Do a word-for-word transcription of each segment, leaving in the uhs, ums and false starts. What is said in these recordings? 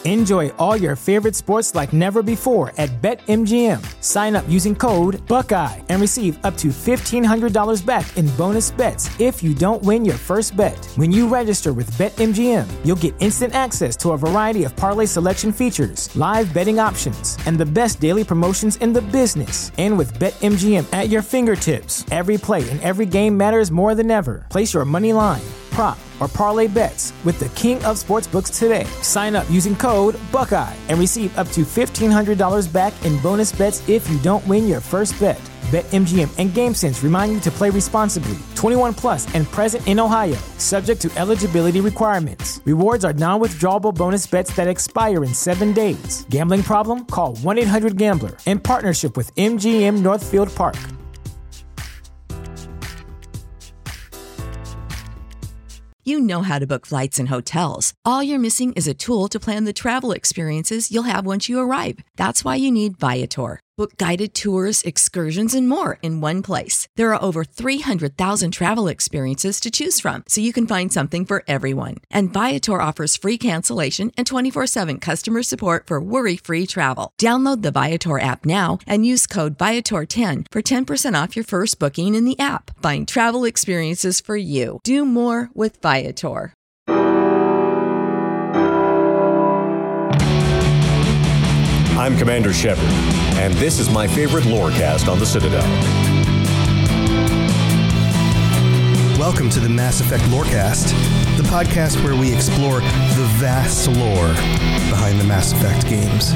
Enjoy all your favorite sports like never before at BetMGM. Sign up using code Buckeye and receive up to fifteen hundred dollars back in bonus bets if you don't win your first bet. When you register with BetMGM, you'll get instant access to a variety of parlay selection features, live betting options, and the best daily promotions in the business. And with BetMGM at your fingertips, every play and every game matters more than ever. Place your money line, prop, or parlay bets with the king of sportsbooks today. Sign up using code Buckeye and receive up to fifteen hundred dollars back in bonus bets if you don't win your first bet. BetMGM and GameSense remind you to play responsibly. twenty-one plus and present in Ohio, subject to eligibility requirements. Rewards are non-withdrawable bonus bets that expire in seven days. Gambling problem? Call one eight hundred gambler in partnership with M G M Northfield Park. You know how to book flights and hotels. All you're missing is a tool to plan the travel experiences you'll have once you arrive. That's why you need Viator. Book guided tours, excursions, and more in one place. There are over three hundred thousand travel experiences to choose from, so you can find something for everyone. And Viator offers free cancellation and twenty-four seven customer support for worry-free travel. Download the Viator app now and use code Viator ten for ten percent off your first booking in the app. Find travel experiences for you. Do more with Viator. I'm Commander Shepard, and this is my favorite lorecast on the Citadel. Welcome to the Mass Effect Lorecast, the podcast where we explore the vast lore behind the Mass Effect games.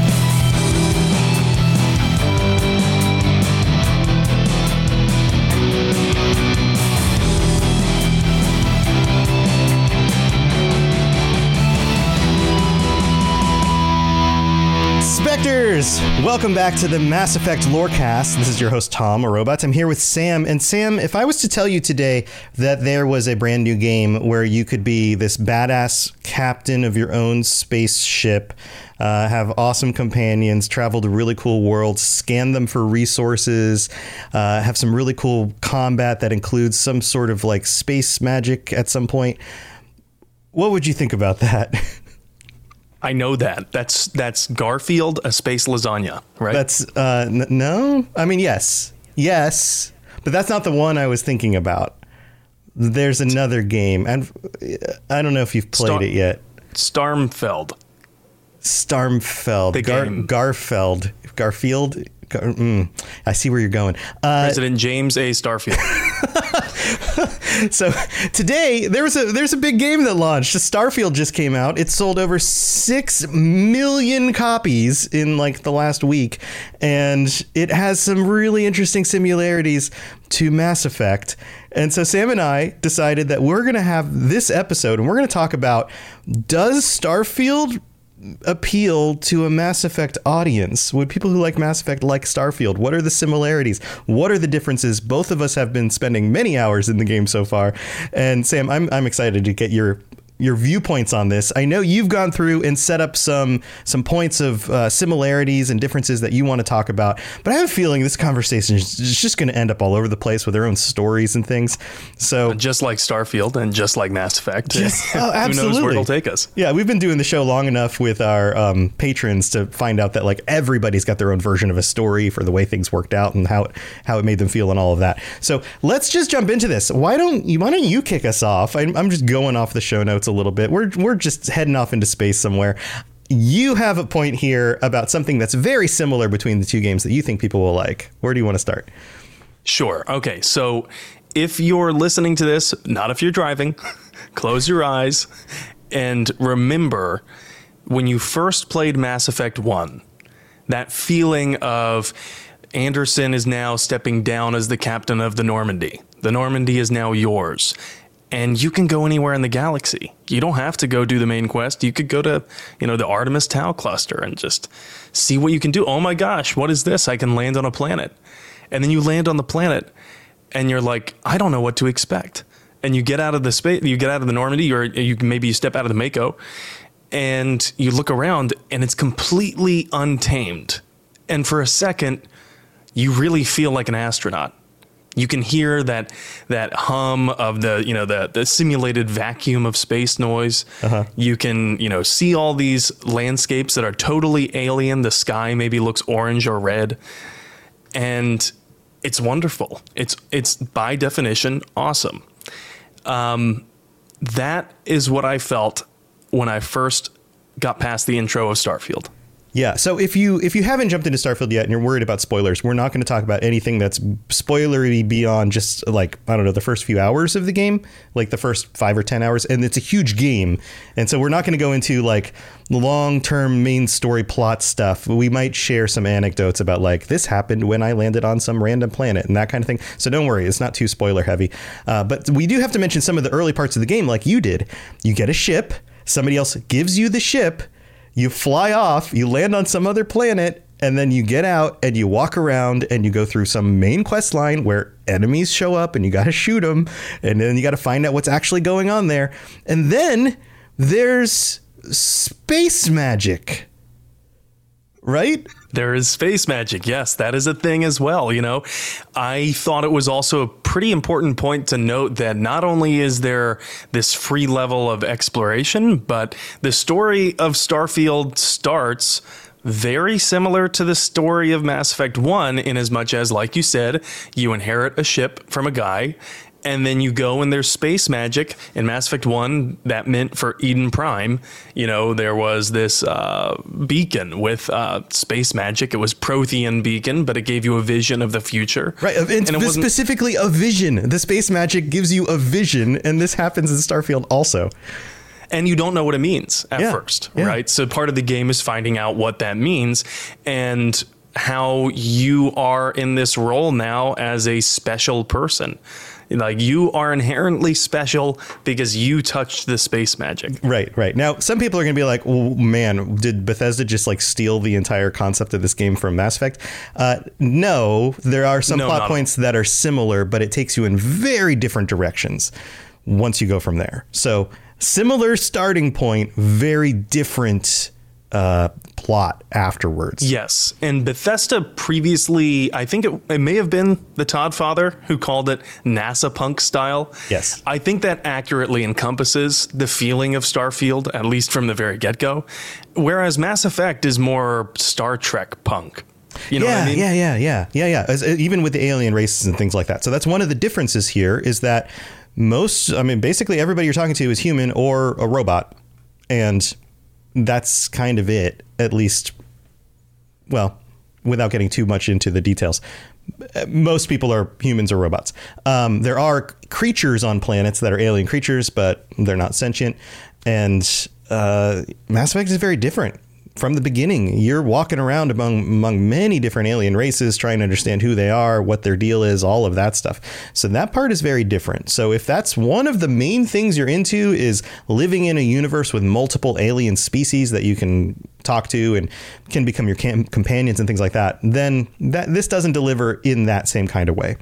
Spectres! Welcome back to the Mass Effect Lorecast. This is your host, Tom, a robot. I'm here with Sam. And Sam, if I was to tell you today that there was a brand new game where you could be this badass captain of your own spaceship, uh, have awesome companions, travel to really cool worlds, scan them for resources, uh, have some really cool combat that includes some sort of like space magic at some point, what would you think about that? I know that. That's that's Garfield, a space lasagna, right? That's uh, n- no. I mean, yes, yes, but that's not the one I was thinking about. There's another game, and I don't know if you've played Star- it yet. Starmfeld. Starmfeld. The Gar- game. Garfeld. Garfield. Gar- mm, I see where you're going. Uh, President James A. Starfield. So today there was a there's a big game that launched. Starfield just came out. It sold over six million copies in like the last week, and it has some really interesting similarities to Mass Effect. And so Sam and I decided that we're going to have this episode and we're going to talk about, does Starfield appeal to a Mass Effect audience? Would people who like Mass Effect like Starfield? What are the similarities? What are the differences? Both of us have been spending many hours in the game so far. And Sam, I'm I'm excited to get your your viewpoints on this. I know you've gone through and set up some some points of uh, similarities and differences that you want to talk about, but I have a feeling this conversation is just going to end up all over the place with their own stories and things. So just like Starfield and just like Mass Effect, just, oh, absolutely. Who knows where it'll take us? Yeah, we've been doing the show long enough with our um, patrons to find out that like everybody's got their own version of a story for the way things worked out and how how it made them feel and all of that. So let's just jump into this. Why don't you why don't you kick us off? I'm, I'm just going off the show notes a little bit. We're we're just heading off into space somewhere. You have a point here about something that's very similar between the two games that you think people will like. Where do you want to start? Sure. Okay. So if you're listening to this, not if you're driving, close your eyes and remember when you first played Mass Effect one, that feeling of Anderson is now stepping down as the captain of the Normandy. The Normandy is now yours. And you can go anywhere in the galaxy. You don't have to go do the main quest. You could go to, you know, the Artemis Tau cluster and just see what you can do. Oh my gosh, what is this? I can land on a planet. And then you land on the planet and you're like, I don't know what to expect. And you get out of the space, you get out of the Normandy, or you maybe you step out of the Mako and you look around and it's completely untamed. And for a second, you really feel like an astronaut. You can hear that that hum of the, you know, the, the simulated vacuum of space noise. Uh-huh. You can, you know, see all these landscapes that are totally alien. The sky maybe looks orange or red. And it's wonderful. It's it's by definition awesome. Um, that is what I felt when I first got past the intro of Starfield. Yeah. So if you if you haven't jumped into Starfield yet and you're worried about spoilers, we're not going to talk about anything that's spoilery beyond just like, I don't know, the first few hours of the game, like the first five or ten hours. And it's a huge game. And so we're not going to go into like long term main story plot stuff. We might share some anecdotes about like this happened when I landed on some random planet and that kind of thing. So don't worry, it's not too spoiler heavy. Uh, but we do have to mention some of the early parts of the game like you did. You get a ship. Somebody else gives you the ship. You fly off, you land on some other planet, and then you get out and you walk around and you go through some main quest line where enemies show up and you got to shoot them. And then you got to find out what's actually going on there. And then there's space magic, right? There is space magic. Yes, that is a thing as well. You know, I thought it was also a pretty important point to note that not only is there this free level of exploration, but the story of Starfield starts very similar to the story of Mass Effect one, in as much as, like you said, you inherit a ship from a guy. And then you go and there's space magic. In Mass Effect one, that meant for Eden Prime, you know, there was this uh, beacon with uh, space magic. It was Prothean beacon, but it gave you a vision of the future. Right. And, and it specifically a vision. The space magic gives you a vision. And this happens in Starfield also. And you don't know what it means at yeah. first, yeah. right? So part of the game is finding out what that means and how you are in this role now as a special person. Like, you are inherently special because you touched the space magic. Right, right. Now, some people are going to be like, well, man, did Bethesda just like steal the entire concept of this game from Mass Effect? Uh, no, there are some no, plot points that are similar, but it takes you in very different directions once you go from there. So similar starting point, very different uh plot afterwards. Yes. And Bethesda previously, I think it, it may have been the Todd father who called it NASA punk style. Yes. I think that accurately encompasses the feeling of Starfield, at least from the very get-go. Whereas Mass Effect is more Star Trek punk. You know yeah, what I mean? Yeah, yeah, yeah, yeah, yeah. As, even with the alien races and things like that. So that's one of the differences here is that most, I mean, basically everybody you're talking to is human or a robot. And that's kind of it, at least, well, without getting too much into the details. Most people are humans or robots. Um, there are creatures on planets that are alien creatures, but they're not sentient. And uh, Mass Effect is very different. From the beginning, you're walking around among among many different alien races, trying to understand who they are, what their deal is, all of that stuff. So that part is very different. So if that's one of the main things you're into is living in a universe with multiple alien species that you can talk to and can become your cam- companions and things like that, then that this doesn't deliver in that same kind of way.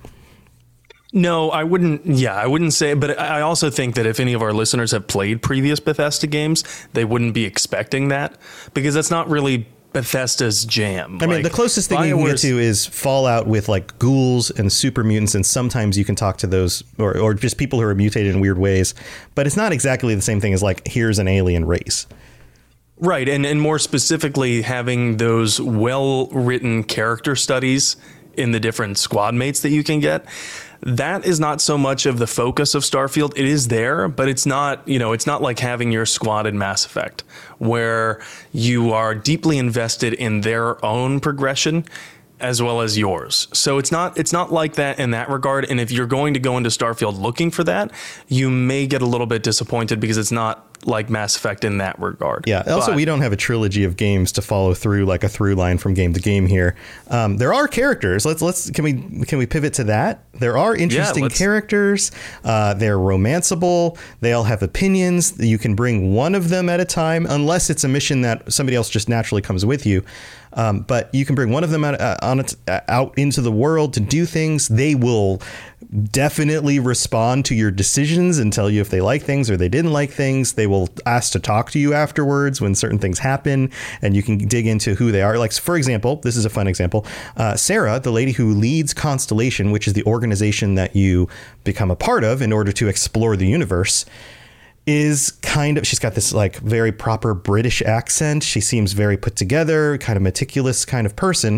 No, I wouldn't. Yeah, I wouldn't say. But I also think that if any of our listeners have played previous Bethesda games, they wouldn't be expecting that because that's not really Bethesda's jam. I mean, like, the closest thing you can get to is Fallout with like ghouls and super mutants. And sometimes you can talk to those or, or just people who are mutated in weird ways. But it's not exactly the same thing as like, here's an alien race. Right. And, and more specifically, having those well-written character studies in the different squad mates that you can get. That is not so much of the focus of Starfield. It is there, but it's not, you know, it's not like having your squad in Mass Effect where you are deeply invested in their own progression as well as yours. So it's not it's not like that in that regard. And if you're going to go into Starfield looking for that, you may get a little bit disappointed because it's not like Mass Effect in that regard. Yeah. Also, but we don't have a trilogy of games to follow through like a through line from game to game here. Um, there are characters. Let's let's can we can we pivot to that? There are interesting yeah, characters. Uh, they're romanceable. They all have opinions. You can bring one of them at a time, unless it's a mission that somebody else just naturally comes with you. Um, but you can bring one of them out, uh, on it, uh, out into the world to do things. They will definitely respond to your decisions and tell you if they like things or they didn't like things. They will ask to talk to you afterwards when certain things happen, and you can dig into who they are. Like, for example, this is a fun example. Uh, Sarah, the lady who leads Constellation, which is the organization that you become a part of in order to explore the universe, is kind of, she's got this like very proper British accent. She seems very put together, kind of meticulous kind of person.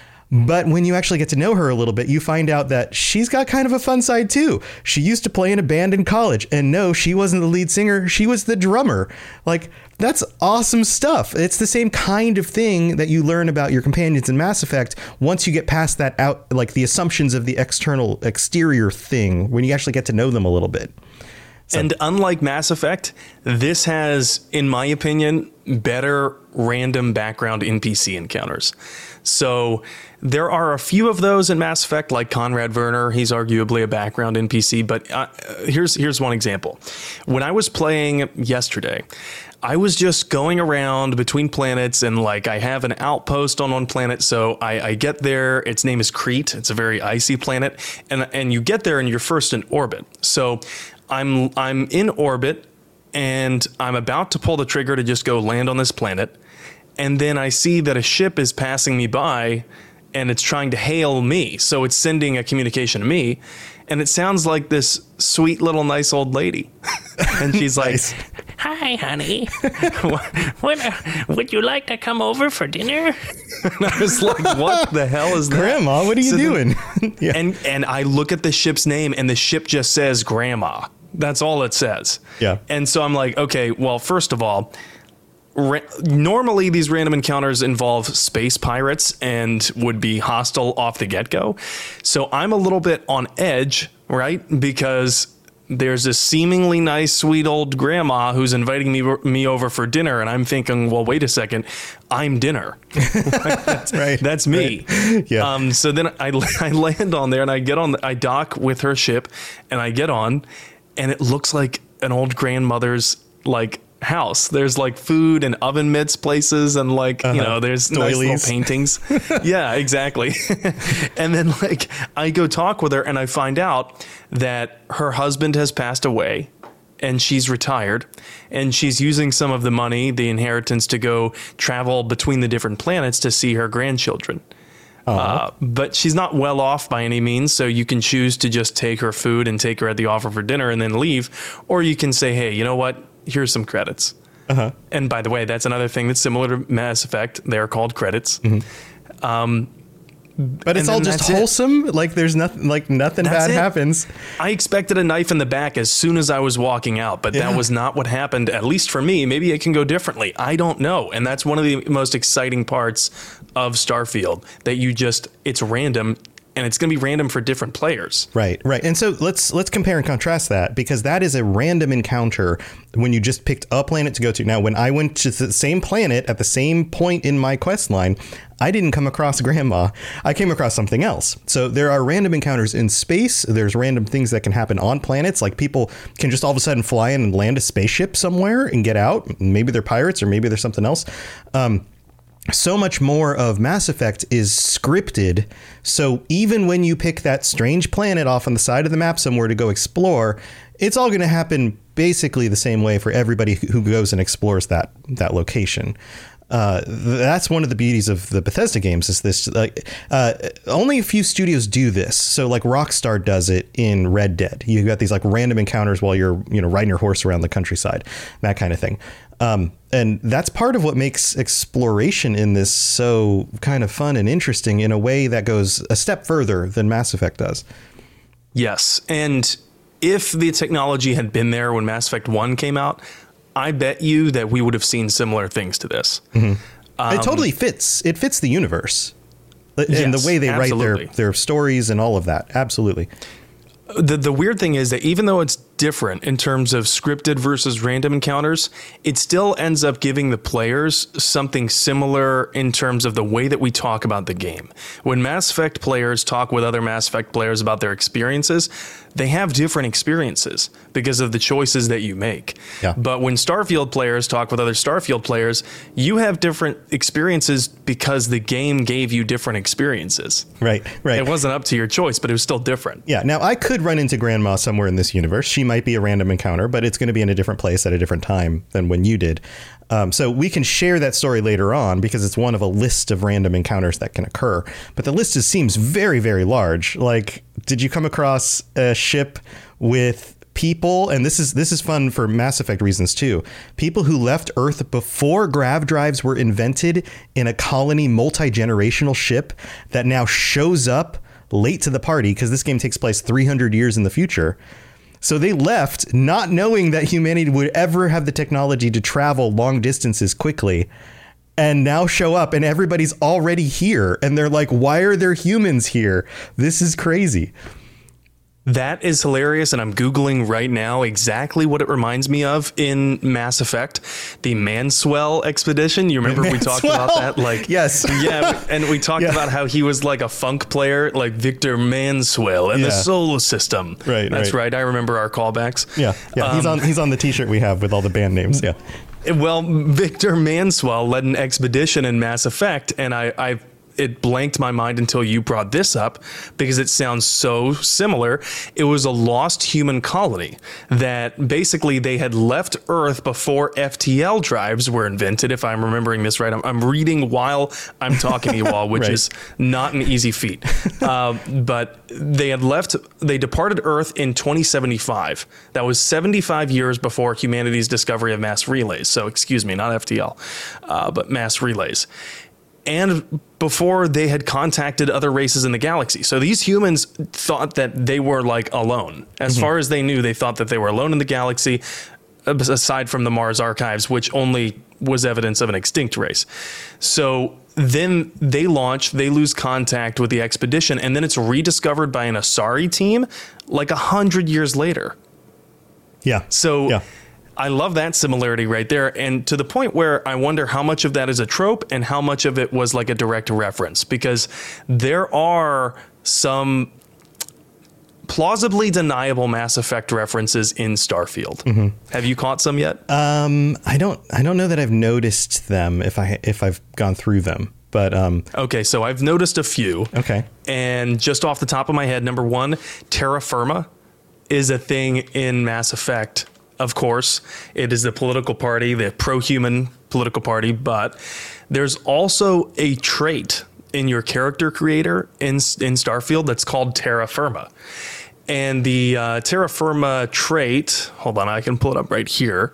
But when you actually get to know her a little bit, you find out that she's got kind of a fun side, too. She used to play in a band in college. And no, she wasn't the lead singer. She was the drummer. Like, that's awesome stuff. It's the same kind of thing that you learn about your companions in Mass Effect once you get past that out, like the assumptions of the external exterior thing, when you actually get to know them a little bit. So. And unlike Mass Effect, this has, in my opinion, better random background N P C encounters. So there are a few of those in Mass Effect, like Conrad Werner. He's arguably a background N P C, but uh, here's here's one example. When I was playing yesterday, I was just going around between planets, and like I have an outpost on one planet. So I, I get there. Its name is Crete. It's a very icy planet, and and you get there and you're first in orbit. So I'm I'm in orbit, and I'm about to pull the trigger to just go land on this planet. And then I see that a ship is passing me by, and it's trying to hail me. So it's sending a communication to me, and it sounds like this sweet little nice old lady. And she's like, Nice. Hi, honey. what, uh, would you like to come over for dinner? and I was like, what the hell is that? Grandma, what are you So doing? then- yeah. And and I look at the ship's name, and the ship just says Grandma. That's all it says. Yeah. And so I'm like, okay, well, first of all, Ra- normally these random encounters involve space pirates and would be hostile off the get-go. So I'm a little bit on edge, right? Because there's this seemingly nice, sweet old grandma who's inviting me me over for dinner, and I'm thinking, well, wait a second, I'm dinner. that's, Right, that's me. right. Yeah. Um, so then I, I land on there, and I get on, the, I dock with her ship, and I get on, and it looks like an old grandmother's like house. There's like food and oven mitts places, and like, uh-huh. you know, there's nice little paintings. Yeah, exactly. And then like I go talk with her, and I find out that her husband has passed away, and she's retired, and she's using some of the money, the inheritance, to go travel between the different planets to see her grandchildren. Uh, but she's not well off by any means, so you can choose to just take her food and take her at the offer for dinner and then leave, or you can say, hey, you know what? Here's some credits. Uh-huh. And by the way, that's another thing that's similar to Mass Effect. They're called credits. Mm-hmm. Um, but it's all just wholesome. It. Like there's nothing, like nothing that's bad it. happens. I expected a knife in the back as soon as I was walking out, but yeah. that was not what happened. At least for me. Maybe it can go differently. I don't know. And that's one of the most exciting parts of Starfield, that you just, it's random. And it's going to be random for different players. Right, right. And so let's let's compare and contrast that, because that is a random encounter when you just picked a planet to go to. Now, when I went to the same planet at the same point in my quest line, I didn't come across Grandma. I came across something else. So there are random encounters in space. There's random things that can happen on planets. Like people can just all of a sudden fly in and land a spaceship somewhere and get out. Maybe they're pirates, or maybe there's something else. Um, So much more of Mass Effect is scripted. So even when you pick that strange planet off on the side of the map somewhere to go explore, it's all going to happen basically the same way for everybody who goes and explores that that location. Uh, that's one of the beauties of the Bethesda games, is this, like, uh, only a few studios do this. So like Rockstar does it in Red Dead. You got these like random encounters while you're, you know, riding your horse around the countryside, that kind of thing. Um, and that's part of what makes exploration in this so kind of fun and interesting in a way that goes a step further than Mass Effect does. Yes. And if the technology had been there when Mass Effect one came out, I bet you that we would have seen similar things to this. Mm-hmm. Um, it totally fits. It fits the universe. And yes, the way they absolutely. write their, their stories and all of that. Absolutely. The the weird thing is that even though it's different in terms of scripted versus random encounters, it still ends up giving the players something similar in terms of the way that we talk about the game. When Mass Effect players talk with other Mass Effect players about their experiences, they have different experiences because of the choices that you make. Yeah. But when Starfield players talk with other Starfield players, you have different experiences because the game gave you different experiences. Right, right. It wasn't up to your choice, but it was still different. Yeah. Now, I could run into Grandma somewhere in this universe. She might be a random encounter, but it's going to be in a different place at a different time than when you did. Um, so we can share that story later on because it's one of a list of random encounters that can occur. But the list is, seems very, very large. Like, did you come across a ship with people? And this is this is fun for Mass Effect reasons, too. People who left Earth before grav drives were invented in a colony multi-generational ship that now shows up late to the party because this game takes place three hundred years in the future. So they left not knowing that humanity would ever have the technology to travel long distances quickly, and now show up and everybody's already here. And they're like, why are there humans here? This is crazy. That is hilarious, and I'm Googling right now exactly what it reminds me of in Mass Effect, the Manswell expedition. You remember we talked about that? Like, yes. Yeah, and we talked Yeah. about how he was like a funk player, like Victor Manswell in Yeah. the solar system. Right, That's right. right. I remember our callbacks. Yeah, yeah. he's Um, on he's on the T-shirt we have with all the band names. Yeah. Well, Victor Manswell led an expedition in Mass Effect, and I, I it blanked my mind until you brought this up because it sounds so similar. It was a lost human colony that basically they had left Earth before F T L drives were invented, if I'm remembering this right. I'm, I'm reading while I'm talking to you all, which Right. is not an easy feat. Uh, but they had left, they departed Earth in twenty seventy-five. That was seventy-five years before humanity's discovery of mass relays. So, excuse me, not F T L, uh, but mass relays. And before they had contacted other races in the galaxy. So these humans thought that they were like alone. As mm-hmm. far as they knew, they thought that they were alone in the galaxy, aside from the Mars archives, which only was evidence of an extinct race. So then they launch, they lose contact with the expedition, and then it's rediscovered by an Asari team like a hundred years later. Yeah. So yeah. I love that similarity right there. And to the point where I wonder how much of that is a trope and how much of it was like a direct reference, because there are some plausibly deniable Mass Effect references in Starfield. Mm-hmm. Have you caught some yet? Um, I don't I don't know that I've noticed them if I if I've gone through them. But um, okay, so I've noticed a few. Okay. And just off the top of my head, number one, terra firma is a thing in Mass Effect. Of course, it is the political party, the pro-human political party, but there's also a trait in your character creator in in Starfield that's called terra firma. And the uh, terra firma trait, hold on, I can pull it up right here.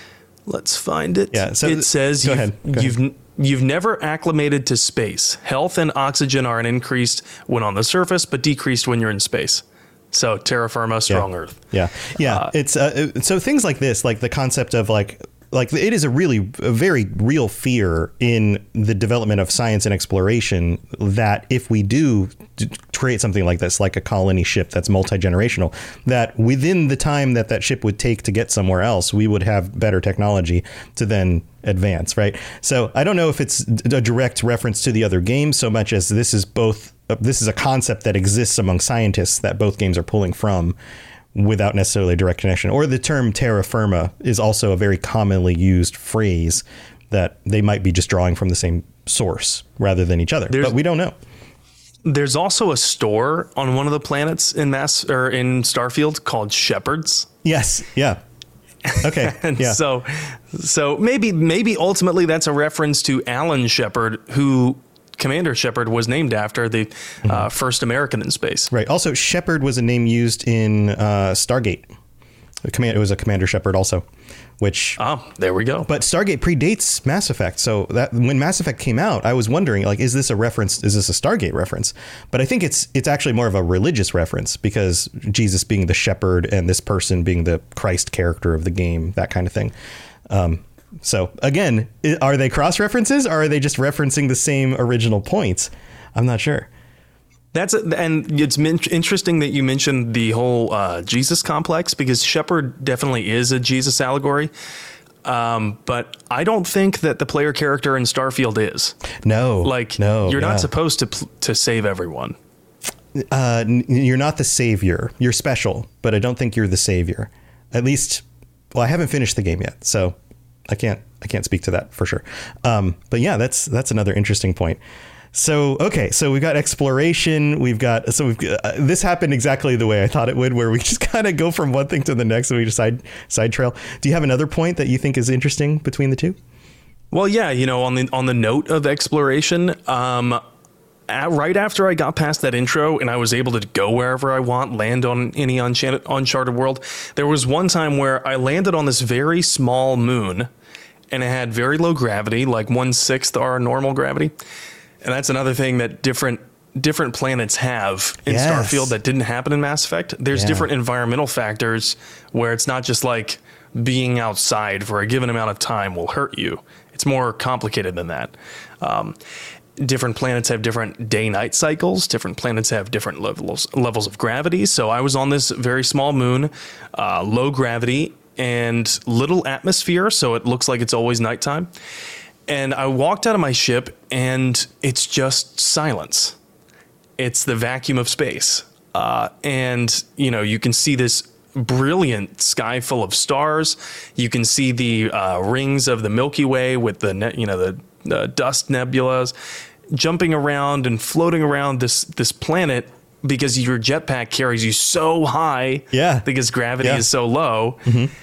Let's find it. Yeah, so it says go you've, ahead, go you've ahead. You've never acclimated to space. Health and oxygen are increased when on the surface, but decreased when you're in space. So terra firma, strong yeah. Earth. Yeah, yeah. Uh, it's uh, so things like this, like the concept of like like it is a really a very real fear in the development of science and exploration that if we do d- create something like this, like a colony ship that's multi-generational, that within the time that that ship would take to get somewhere else, we would have better technology to then advance. Right. So I don't know if it's a direct reference to the other games so much as this is both. This is a concept that exists among scientists that both games are pulling from without necessarily a direct connection. Or the term terra firma is also a very commonly used phrase that they might be just drawing from the same source rather than each other. There's, but we don't know. There's also a store on one of the planets in Mass or in Starfield called Shepard's. Yes. Yeah. Okay. and yeah. so so maybe maybe ultimately that's a reference to Alan Shepard, who Commander Shepard was named after, the mm-hmm. uh, first American in space. Right. Also, Shepard was a name used in uh, Stargate. The command, it was a Commander Shepard also, which... Oh, there we go. But Stargate predates Mass Effect. So that when Mass Effect came out, I was wondering, like, is this a reference? Is this a Stargate reference? But I think it's it's actually more of a religious reference because Jesus being the shepherd and this person being the Christ character of the game, that kind of thing. Um So again, are they cross references or are they just referencing the same original points? I'm not sure. That's a, and it's interesting that you mentioned the whole uh, Jesus complex, because Shepard definitely is a Jesus allegory. Um, but I don't think that the player character in Starfield is. No, like no, you're yeah. not supposed to to save everyone. uh, you're not the savior. You're special, but I don't think you're the savior. At least, well, I haven't finished the game yet, so I can't I can't speak to that for sure. Um, but yeah, that's that's another interesting point. So, okay, so we've got exploration. We've got so we've uh, this happened exactly the way I thought it would, where we just kind of go from one thing to the next and we just side side trail. Do you have another point that you think is interesting between the two? Well, yeah, you know, on the on the note of exploration, um, at, right after I got past that intro and I was able to go wherever I want, land on any uncharted, uncharted world, there was one time where I landed on this very small moon, and it had very low gravity, like one sixth our normal gravity. And that's another thing that different different planets have in yes. Starfield that didn't happen in Mass Effect. There's yeah. different environmental factors where it's not just like being outside for a given amount of time will hurt you. It's more complicated than that. Um, different planets have different day-night cycles. Different planets have different levels levels of gravity. So I was on this very small moon, uh, low gravity, and little atmosphere, so it looks like it's always nighttime. And I walked out of my ship, and it's just silence. It's the vacuum of space. Uh, and, you know, you can see this brilliant sky full of stars. You can see the uh, rings of the Milky Way with the, ne- you know, the, the dust nebulas jumping around and floating around this, this planet because your jetpack carries you so high. Yeah. Because gravity yeah. is so low. Mm-hmm.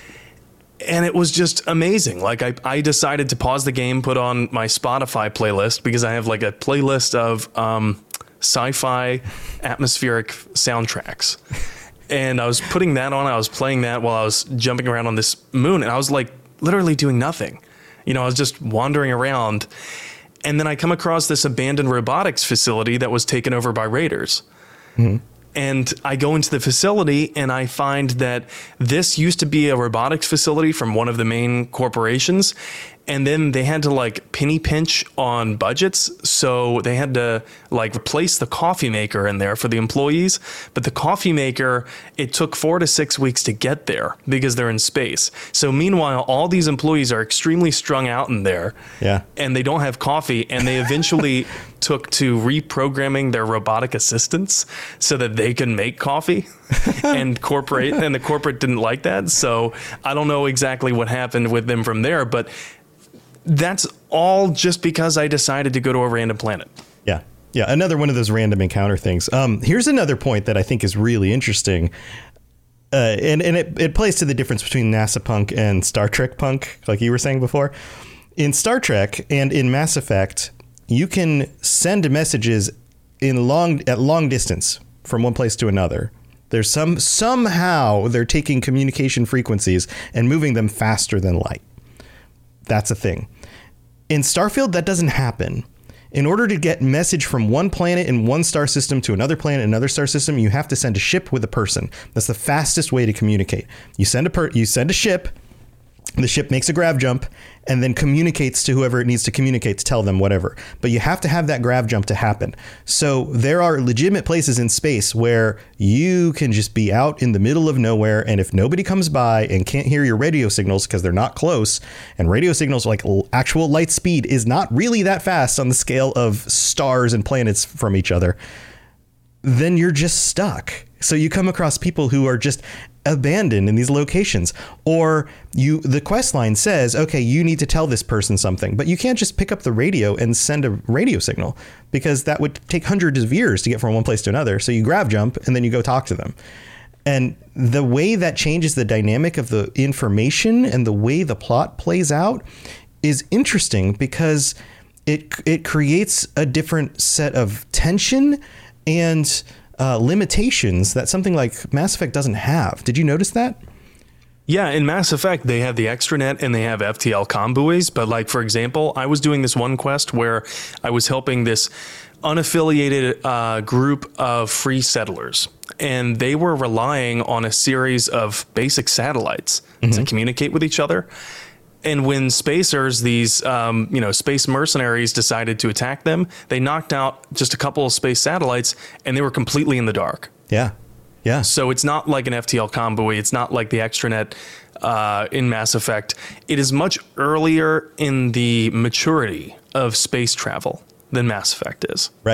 And it was just amazing. Like I, I decided to pause the game, put on my Spotify playlist because I have like a playlist of um, sci-fi atmospheric soundtracks. And I was putting that on. I was playing that while I was jumping around on this moon. And I was like literally doing nothing. You know, I was just wandering around. And then I come across this abandoned robotics facility that was taken over by raiders. Mm-hmm. And I go into the facility and I find that this used to be a robotics facility from one of the main corporations. And then they had to like penny pinch on budgets. So they had to like replace the coffee maker in there for the employees. But the coffee maker, it took four to six weeks to get there because they're in space. So meanwhile, all these employees are extremely strung out in there. Yeah. And they don't have coffee. And they eventually took to reprogramming their robotic assistants so that they can make coffee. and corporate and the corporate didn't like that. So I don't know exactly what happened with them from there, but that's all just because I decided to go to a random planet. Yeah. Yeah. Another one of those random encounter things. Um, here's another point that I think is really interesting. Uh, and, and it, it plays to the difference between NASA punk and Star Trek punk, like you were saying before. In Star Trek and in Mass Effect, you can send messages in long at long distance from one place to another. There's some somehow they're taking communication frequencies and moving them faster than light. That's a thing. In Starfield, that doesn't happen. In order to get message from one planet in one star system to another planet in another star system, you have to send a ship with a person. That's the fastest way to communicate. You send a per- you send a ship. The ship makes a grav jump and then communicates to whoever it needs to communicate to tell them whatever. But you have to have that grav jump to happen. So there are legitimate places in space where you can just be out in the middle of nowhere. And if nobody comes by and can't hear your radio signals because they're not close, and radio signals like actual light speed is not really that fast on the scale of stars and planets from each other, then you're just stuck. So you come across people who are just abandoned in these locations, or you the quest line says, OK, you need to tell this person something, but you can't just pick up the radio and send a radio signal because that would take hundreds of years to get from one place to another. So you grav jump and then you go talk to them. And the way that changes the dynamic of the information and the way the plot plays out is interesting because it it creates a different set of tension and Uh, limitations that something like Mass Effect doesn't have. Did you notice that? Yeah, in Mass Effect, they have the extranet and they have F T L comm buoys. But like, for example, I was doing this one quest where I was helping this unaffiliated uh, group of free settlers. And they were relying on a series of basic satellites mm-hmm. to communicate with each other. And when spacers, these, um, you know, space mercenaries decided to attack them, they knocked out just a couple of space satellites and they were completely in the dark. Yeah. Yeah. So it's not like an F T L comm buoy. It's not like the extranet uh, in Mass Effect. It is much earlier in the maturity of space travel than Mass Effect is. Right.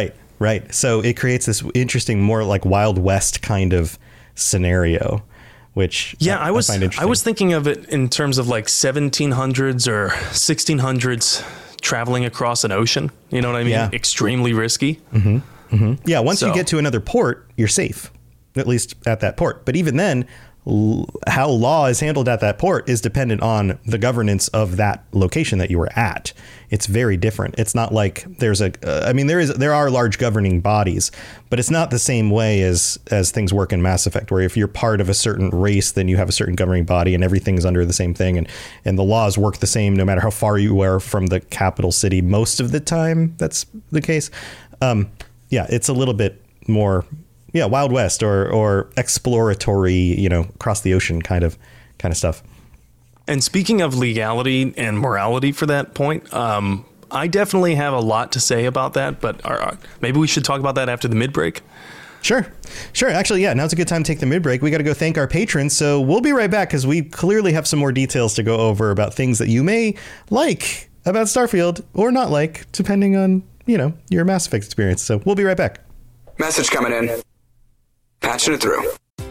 right. So it creates this interesting, more like Wild West kind of scenario, which yeah, I, I was I, find interesting. I was thinking of it in terms of like seventeen hundreds or sixteen hundreds traveling across an ocean. You know what I mean? Yeah. Extremely risky. Mm-hmm. Mm-hmm. Yeah. Once so. you get to another port, you're safe, at least at that port. But even then, l- how law is handled at that port is dependent on the governance of that location that you were at. It's very different. It's not like there's a, uh, I mean, there is, there are large governing bodies, but it's not the same way as, as things work in Mass Effect, where if you're part of a certain race, then you have a certain governing body and everything's under the same thing. And, and the laws work the same, no matter how far you are from the capital city. Most of the time, that's the case. Um, yeah, it's a little bit more, yeah, Wild West or, or exploratory, you know, across the ocean kind of, kind of stuff. And speaking of legality and morality for that point, um, I definitely have a lot to say about that, but uh, maybe we should talk about that after the mid-break. Sure. Sure. Actually, yeah, now's a good time to take the mid-break. We got to go thank our patrons. So we'll be right back because we clearly have some more details to go over about things that you may like about Starfield or not like, depending on, you know, your Mass Effect experience. So we'll be right back. Message coming in. Patching it through.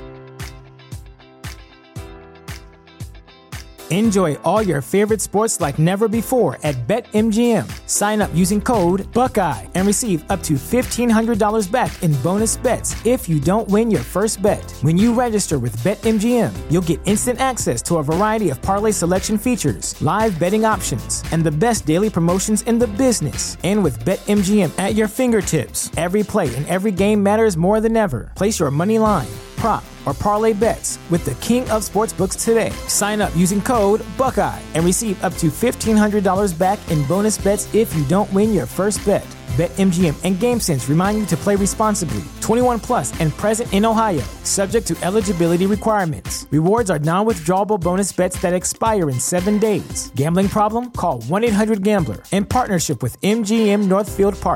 Enjoy all your favorite sports like never before at BetMGM. Sign up using code Buckeye and receive up to fifteen hundred dollars back in bonus bets if you don't win your first bet. When you register with BetMGM, you'll get instant access to a variety of parlay selection features, live betting options, and the best daily promotions in the business. And with BetMGM at your fingertips, every play and every game matters more than ever. Place your money line, prop, or parlay bets with the king of sportsbooks today. Sign up using code Buckeye and receive up to fifteen hundred dollars back in bonus bets if you don't win your first bet. BetMGM and GameSense remind you to play responsibly. twenty-one plus and present in Ohio, subject to eligibility requirements. Rewards are non-withdrawable bonus bets that expire in seven days. Gambling problem? Call one eight hundred gambler in partnership with M G M Northfield Park.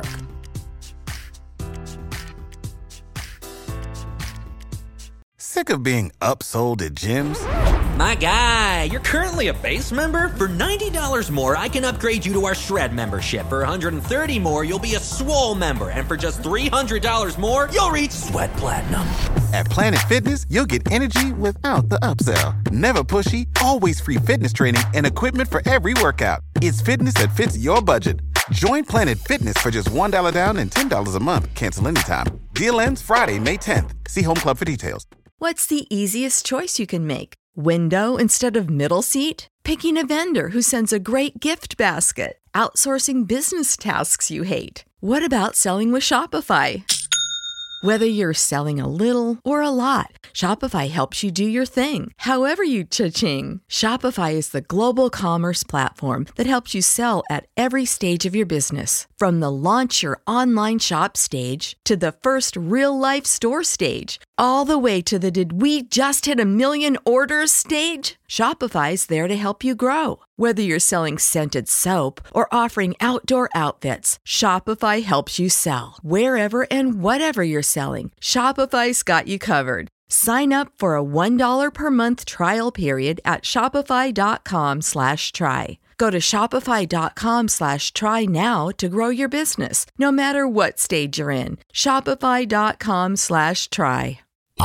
Sick of being upsold at gyms? My guy, you're currently a base member? For ninety dollars more, I can upgrade you to our Shred membership. For one hundred thirty dollars more, you'll be a Swole member. And for just three hundred dollars more, you'll reach Sweat Platinum. At Planet Fitness, you'll get energy without the upsell. Never pushy, always free fitness training and equipment for every workout. It's fitness that fits your budget. Join Planet Fitness for just one dollar down and ten dollars a month. Cancel anytime. Deal ends Friday, May tenth. See Home Club for details. What's the easiest choice you can make? Window instead of middle seat? Picking a vendor who sends a great gift basket? Outsourcing business tasks you hate? What about selling with Shopify? Whether you're selling a little or a lot, Shopify helps you do your thing, however you cha-ching. Shopify is the global commerce platform that helps you sell at every stage of your business. From the launch your online shop stage to the first real-life store stage, all the way to the did we just hit a million orders stage. Shopify's there to help you grow. Whether you're selling scented soap or offering outdoor outfits, Shopify helps you sell. Wherever and whatever you're selling, Shopify's got you covered. Sign up for a one dollar per month trial period at shopify.com slash try. Go to shopify.com slash try now to grow your business, no matter what stage you're in. Shopify.com slash try.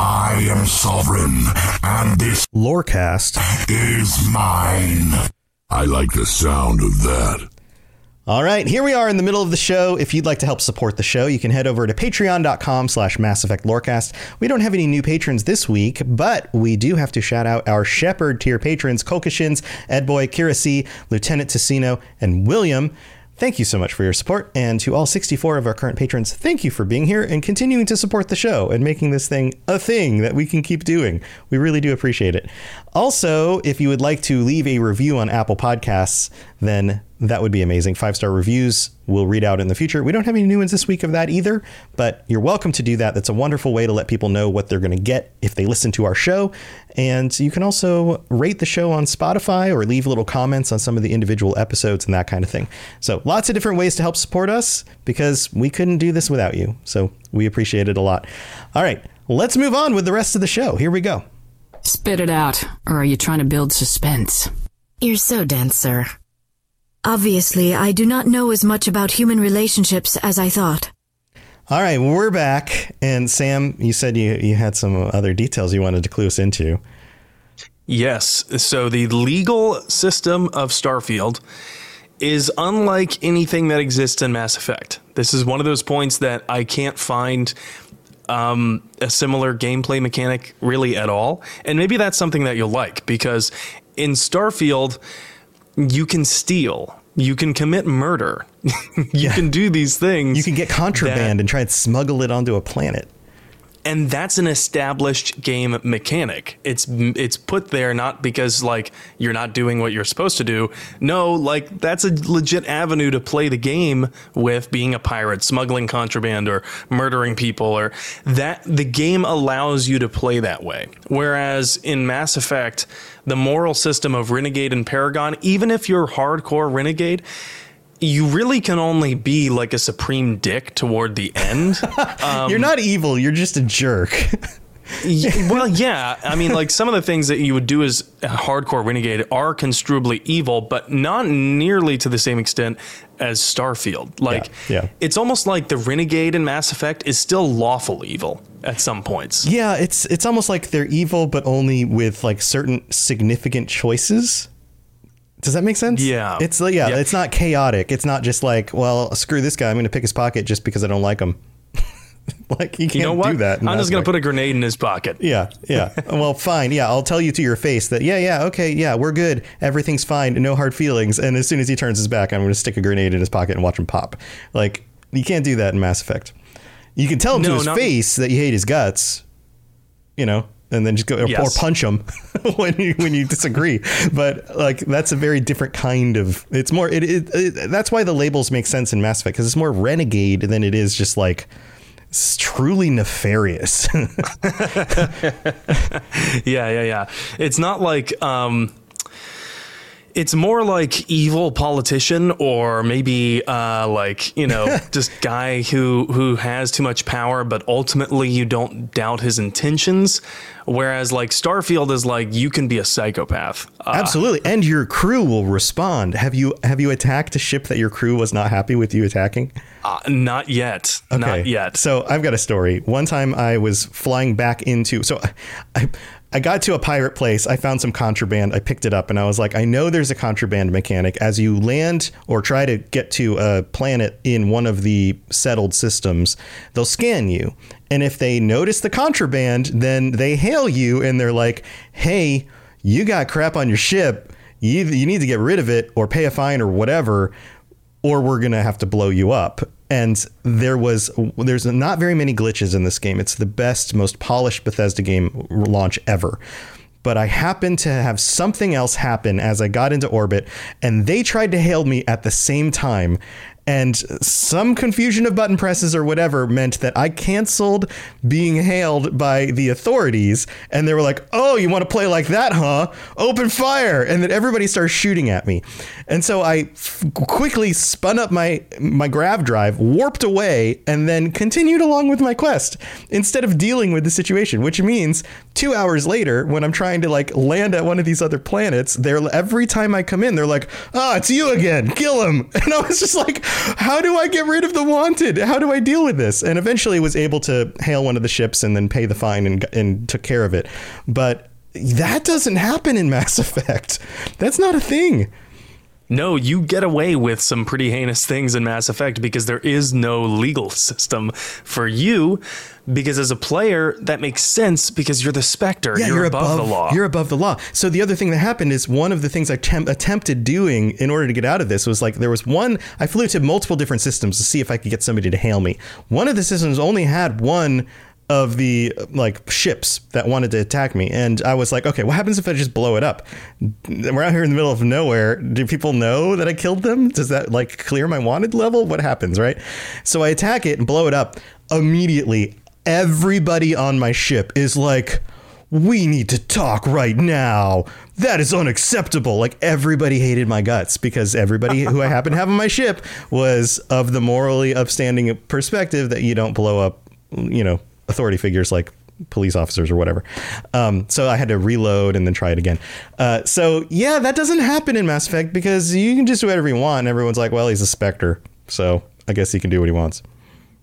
I am sovereign, and this Lorecast is mine. I like the sound of that. All right, here we are in the middle of the show. If you'd like to help support the show, you can head over to patreon.com slash Mass Effect Lorecast. We don't have any new patrons this week, but we do have to shout out our Shepherd tier patrons, Kokashins, Edboy, Kira C, Lieutenant Ticino, and William. Thank you so much for your support. And to all sixty-four of our current patrons, thank you for being here and continuing to support the show and making this thing a thing that we can keep doing. We really do appreciate it. Also, if you would like to leave a review on Apple Podcasts, then that would be amazing. Five-star reviews we'll read out in the future. We don't have any new ones this week of that either, but you're welcome to do that. That's a wonderful way to let people know what they're going to get if they listen to our show. And you can also rate the show on Spotify or leave little comments on some of the individual episodes and that kind of thing. So lots of different ways to help support us because we couldn't do this without you. So we appreciate it a lot. All right, let's move on with the rest of the show. Here we go. Spit it out, or are you trying to build suspense? You're so dense, sir. Obviously, I do not know as much about human relationships as I thought. All right, we're back. And Sam, you said you, you had some other details you wanted to clue us into. Yes. So the legal system of Starfield is unlike anything that exists in Mass Effect. This is one of those points that I can't find um, a similar gameplay mechanic really at all. And maybe that's something that you'll like, because in Starfield, you can steal. You can commit murder. you yeah. can do these things. You can get contraband that, and try and smuggle it onto a planet. And that's an established game mechanic. It's it's put there not because like you're not doing what you're supposed to do. No, like that's a legit avenue to play the game with, being a pirate, smuggling contraband, or murdering people, or that the game allows you to play that way. Whereas in Mass Effect, the moral system of Renegade and Paragon, even if you're hardcore Renegade, you really can only be like a supreme dick toward the end. Um, you're not evil. You're just a jerk. Well, yeah. I mean, like some of the things that you would do as a hardcore Renegade are construably evil, but not nearly to the same extent as Starfield. Like, yeah, yeah. It's almost like the Renegade in Mass Effect is still lawful evil at some points. Yeah, it's it's almost like they're evil, but only with like certain significant choices. Does that make sense? Yeah. It's like, yeah, yeah, it's not chaotic. It's not just like, well, screw this guy. I'm going to pick his pocket just because I don't like him. Like, you can't you know what? do that. I'm just going to put a grenade in his pocket. Yeah. Yeah. Well, fine. Yeah. I'll tell you to your face that, yeah, yeah. Okay. Yeah. We're good. Everything's fine. No hard feelings. And as soon as he turns his back, I'm going to stick a grenade in his pocket and watch him pop. Like, you can't do that in Mass Effect. You can tell him no, to his not- face that you hate his guts, you know, and then just go yes. or punch him when you when you disagree. But like that's a very different kind of. It's more. It, it, it that's why the labels make sense in Mass Effect, because it's more Renegade than it is just like it's truly nefarious. yeah, yeah, yeah. It's not like. Um, It's more like evil politician, or maybe uh, like, you know, just guy who who has too much power, but ultimately you don't doubt his intentions. Whereas like Starfield is like you can be a psychopath. Uh, Absolutely. And your crew will respond. Have you have you attacked a ship that your crew was not happy with you attacking? Uh, not yet. Okay. Not yet. So I've got a story. One time I was flying back into so I. I got to a pirate place. I found some contraband. I picked it up and I was like, I know there's a contraband mechanic. As you land or try to get to a planet in one of the settled systems, they'll scan you. And if they notice the contraband, then they hail you and they're like, hey, you got crap on your ship. You, you need to get rid of it or pay a fine or whatever, or we're going to have to blow you up. And there was there's not very many glitches in this game. It's the best, most polished Bethesda game launch ever. But I happened to have something else happen as I got into orbit, and they tried to hail me at the same time. And some confusion of button presses or whatever meant that I canceled being hailed by the authorities. And they were like, oh, you want to play like that, huh? Open fire. And then everybody started shooting at me. And so I f- quickly spun up my, my grav drive, warped away, and then continued along with my quest instead of dealing with the situation, which means two hours later, when I'm trying to like land at one of these other planets, they're every time I come in, they're like, ah, oh, it's you again. Kill him. And I was just like, how do I get rid of the wanted? How do I deal with this? And eventually was able to hail one of the ships and then pay the fine and, and took care of it. But that doesn't happen in Mass Effect. That's not a thing. No, you get away with some pretty heinous things in Mass Effect because there is no legal system for you. Because as a player, that makes sense because you're the Spectre. Yeah, you're, you're above, above the law. You're above the law. So the other thing that happened is one of the things I tem- attempted doing in order to get out of this was like there was one. I flew to multiple different systems to see if I could get somebody to hail me. One of the systems only had one of the like ships that wanted to attack me. And I was like, OK, what happens if I just blow it up? We're out here in the middle of nowhere. Do people know that I killed them? Does that like clear my wanted level? What happens? Right. So I attack it and blow it up immediately. Everybody on my ship is like, we need to talk right now. That is unacceptable. Like everybody hated my guts because everybody who I happen to have on my ship was of the morally upstanding perspective that you don't blow up, you know, authority figures like police officers or whatever. Um, so I had to reload and then try it again. Uh, so, yeah, that doesn't happen in Mass Effect because you can just do whatever you want. And everyone's like, well, he's a Spectre. So I guess he can do what he wants.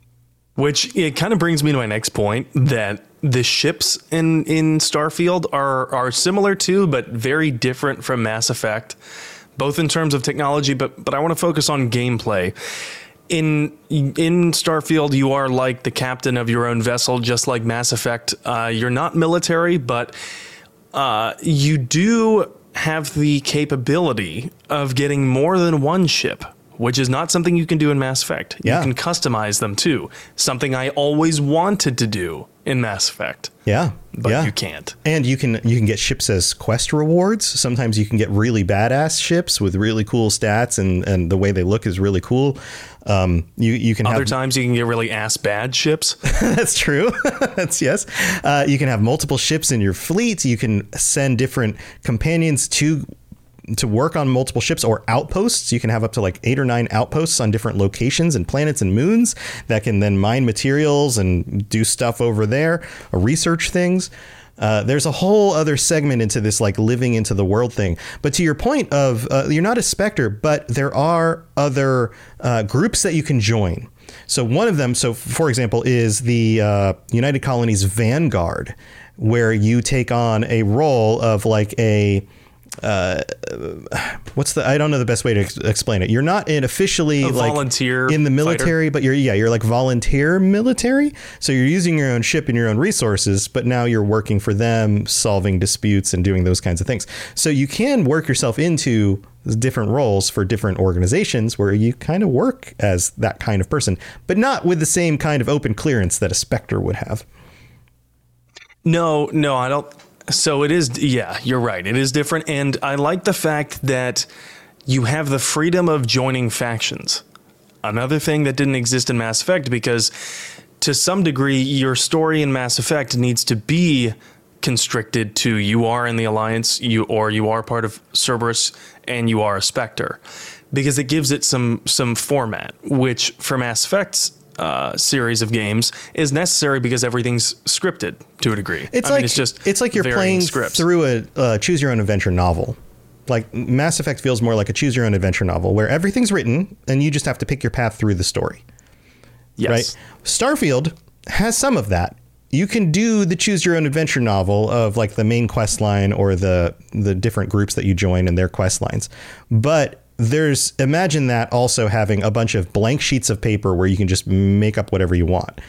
Which it kind of brings me to my next point, that the ships in, in Starfield are, are similar to, but very different from Mass Effect, both in terms of technology, but but I want to focus on gameplay. In in Starfield, you are like the captain of your own vessel, just like Mass Effect. Uh, you're not military, but uh, you do have the capability of getting more than one ship, which is not something you can do in Mass Effect. Yeah. You can customize them too. Something I always wanted to do in Mass Effect. Yeah. But yeah. you can't. And you can you can get ships as quest rewards. Sometimes you can get really badass ships with really cool stats, and, and the way they look is really cool. Um, you you can Other have, times you can get really ass bad ships. That's true. That's yes. Uh, you can have multiple ships in your fleet. You can send different companions to to work on multiple ships or outposts. You can have up to like eight or nine outposts on different locations and planets and moons that can then mine materials and do stuff over there or research things. Uh, there's a whole other segment into this, like living into the world thing. But to your point of uh, you're not a Spectre, but there are other uh, groups that you can join. So one of them, so for example, is the uh, United Colonies Vanguard, where you take on a role of like a uh what's the I don't know the best way to ex- explain it. You're not in officially a like volunteer in the military fighter. But you're yeah you're like volunteer military, so you're using your own ship and your own resources, but now you're working for them, solving disputes and doing those kinds of things. So you can work yourself into different roles for different organizations where you kind of work as that kind of person, but not with the same kind of open clearance that a Spectre would have. No, no, I don't. So it is. Yeah, you're right. It is different. And I like the fact that you have the freedom of joining factions. Another thing that didn't exist in Mass Effect, because to some degree, your story in Mass Effect needs to be constricted to you are in the Alliance, you or you are part of Cerberus, and you are a Spectre, because it gives it some some format, which for Mass Effect's Uh, series of games is necessary because everything's scripted to a degree. It's I like mean, it's just it's like you're playing scripts. through a uh, choose your own adventure novel. Like Mass Effect feels more like a choose your own adventure novel where everything's written and you just have to pick your path through the story. Yes. Right? Starfield has some of that. You can do the choose your own adventure novel of like the main quest line or the the different groups that you join and their quest lines. But there's imagine that also having a bunch of blank sheets of paper where you can just make up whatever you want.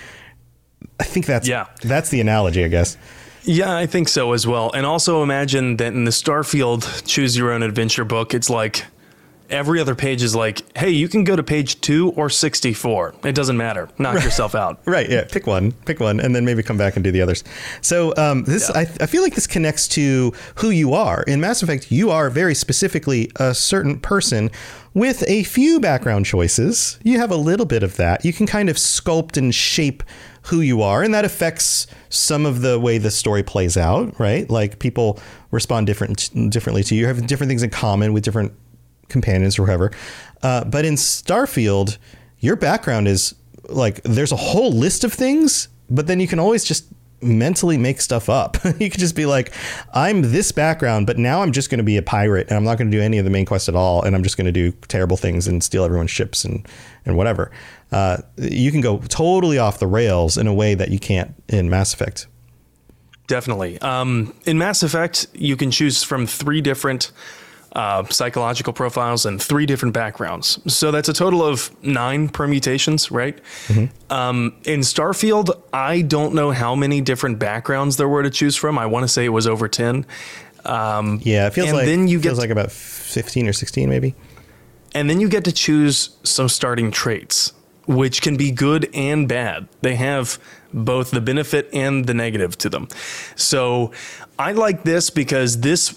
I think that's yeah. that's the analogy, I guess. Yeah, I think so as well. And also imagine that in the Starfield choose your own adventure book, it's like every other page is like, hey, you can go to page two or sixty-four. It doesn't matter. Knock right. yourself out. Right. Yeah. Pick one, pick one, and then maybe come back and do the others. So um, this, yeah. I, I feel like this connects to who you are. In Mass Effect, you are very specifically a certain person with a few background choices. You have a little bit of that. You can kind of sculpt and shape who you are, and that affects some of the way the story plays out, right? Like people respond different differently to you. You have different things in common with different companions or whoever. Uh, but in Starfield, your background is like there's a whole list of things, but then you can always just mentally make stuff up. You could just be like, I'm this background, but now I'm just going to be a pirate and I'm not going to do any of the main quest at all. And I'm just going to do terrible things and steal everyone's ships and, and whatever. Uh, you can go totally off the rails in a way that you can't in Mass Effect. Definitely. Um, in Mass Effect, you can choose from three different Uh, psychological profiles and three different backgrounds. So that's a total of nine permutations, right? Mm-hmm. Um, in Starfield, I don't know how many different backgrounds there were to choose from. I want to say it was over ten. Um, yeah, it feels and like then you feels get, like about fifteen or sixteen maybe. And then you get to choose some starting traits, which can be good and bad. They have both the benefit and the negative to them. So I like this because this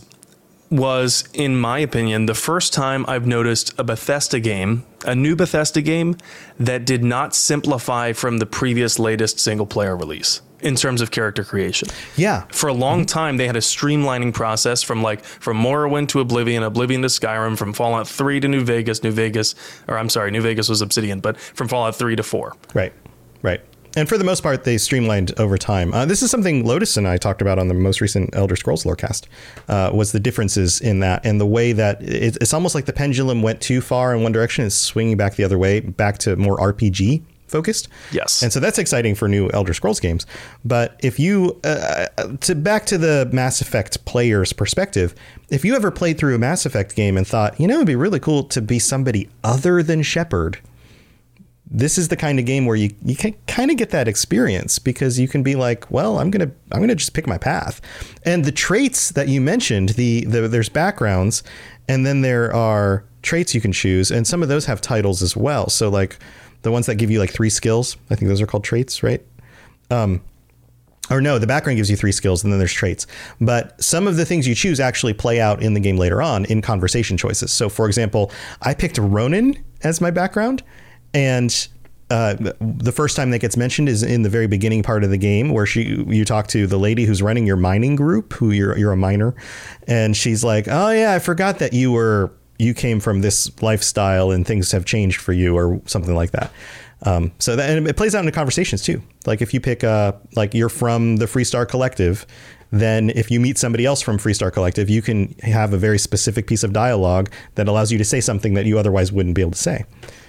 was, in my opinion, the first time I've noticed a Bethesda game, a new Bethesda game, that did not simplify from the previous latest single player release in terms of character creation. Yeah. For a long time, they had a streamlining process from like from Morrowind to Oblivion, Oblivion to Skyrim, from Fallout three to New Vegas, New Vegas, or I'm sorry, New Vegas was Obsidian, but from Fallout three to four. Right, right. And for the most part, they streamlined over time. Uh, this is something Lotus and I talked about on the most recent Elder Scrolls Lorecast, uh, was the differences in that and the way that it, it's almost like the pendulum went too far in one direction and is swinging back the other way, back to more R P G focused. Yes. And so that's exciting for new Elder Scrolls games. But if you, uh, to back to the Mass Effect player's perspective, if you ever played through a Mass Effect game and thought, you know, it'd be really cool to be somebody other than Shepard, this is the kind of game where you, you can kind of get that experience, because you can be like, well, I'm going to I'm going to just pick my path. And the traits that you mentioned, the, the there's backgrounds, and then there are traits you can choose. And some of those have titles as well. So like the ones that give you like three skills, I think those are called traits, right? Um, or no, the background gives you three skills and then there's traits. But some of the things you choose actually play out in the game later on in conversation choices. So for example, I picked Ronin as my background. And uh, the first time that gets mentioned is in the very beginning part of the game, where she you talk to the lady who's running your mining group, who you're you're a miner, and she's like, "Oh yeah, I forgot that you were you came from this lifestyle and things have changed for you," or something like that. Um, so that, and it plays out into conversations too. Like if you pick uh like you're from the Freestar Collective, then if you meet somebody else from Freestar Collective, you can have a very specific piece of dialogue that allows you to say something that you otherwise wouldn't be able to say.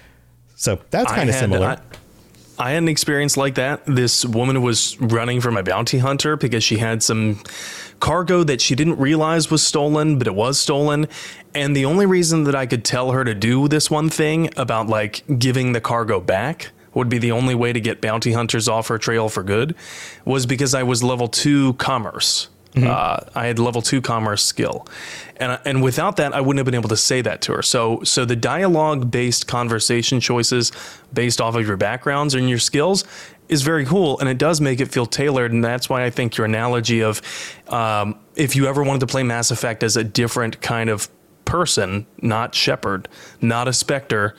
So that's kind of similar. I, I had an experience like that. This woman was running from a bounty hunter because she had some cargo that she didn't realize was stolen, but it was stolen. And the only reason that I could tell her to do this one thing about like giving the cargo back would be the only way to get bounty hunters off her trail for good was because I was level two commerce. Mm-hmm. Uh, I had level two commerce skill, and and without that, I wouldn't have been able to say that to her. So so the dialogue based conversation choices based off of your backgrounds and your skills is very cool, and it does make it feel tailored. And that's why I think your analogy of um, if you ever wanted to play Mass Effect as a different kind of person, not Shepard, not a Spectre,